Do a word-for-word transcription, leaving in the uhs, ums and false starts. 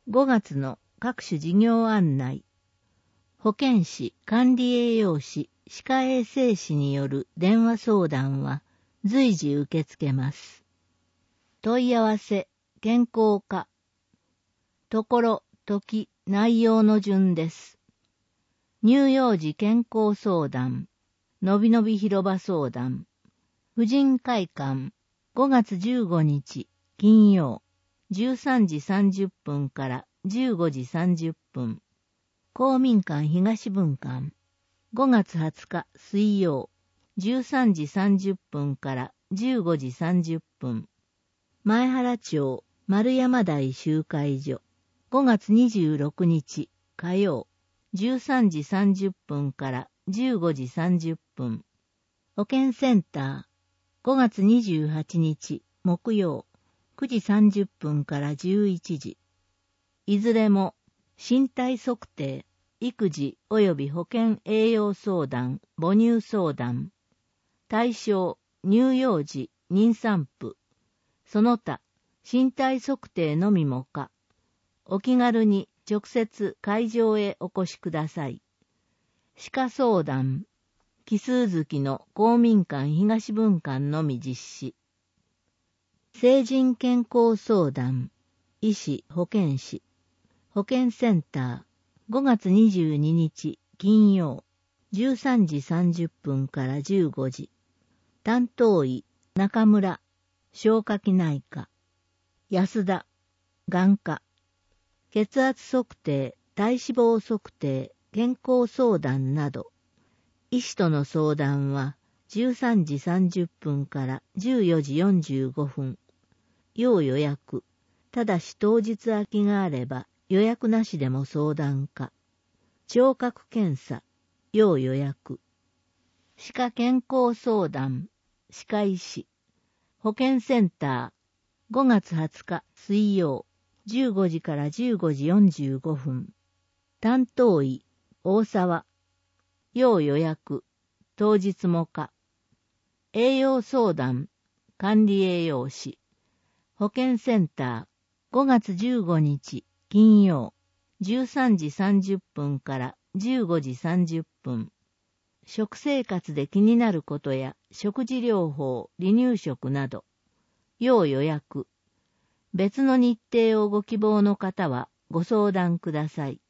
ごがつの各種事業案内。保健師、管理栄養士、歯科衛生士による電話相談は随時受け付けます。問い合わせ、健康課。ところ、時、内容の順です。乳幼児健康相談、のびのび広場相談、婦人会館、ごがつじゅうごにち、金曜、じゅうさんじさんじゅっぷんからじゅうごじさんじゅっぷん。公民館東分館、ごがつはつか水曜、じゅうさんじさんじゅっぷんからじゅうごじさんじゅっぷん。前原町丸山台集会所、ごがつにじゅうろくにち火曜、じゅうさんじさんじゅっぷんからじゅうごじさんじゅっぷん。保健センター、ごがつにじゅうはちにち木曜、くじさんじゅっぷんからじゅういちじ。いずれも身体測定、育児及び保健栄養相談、母乳相談。対象、乳幼児、妊産婦。その他、身体測定のみもか。お気軽に直接会場へお越しください。歯科相談、奇数月の公民館東分館のみ実施。成人健康相談、医師、保健師。保健センター、ごがつにじゅうににち金曜、じゅうさんじさんじゅっぷんからじゅうごじ。担当医、中村、消化器内科。安田、眼科。血圧測定、体脂肪測定、健康相談など。医師との相談はじゅうさんじさんじゅっぷんからじゅうよじよんじゅうごふん。要予約。ただし当日空きがあれば予約なしでも相談可。聴覚検査。要予約。歯科健康相談。歯科医師。保健センター。ごがつはつか水曜。じゅうごじからじゅうごじよんじゅうごふん。担当医。大沢。要予約。当日も可。栄養相談。管理栄養士。保健センター。ごがつじゅうごにち金曜。じゅうさんじさんじゅっぷんからじゅうごじさんじゅっぷん。食生活で気になることや食事療法、離乳食など。要予約。別の日程をご希望の方はご相談ください。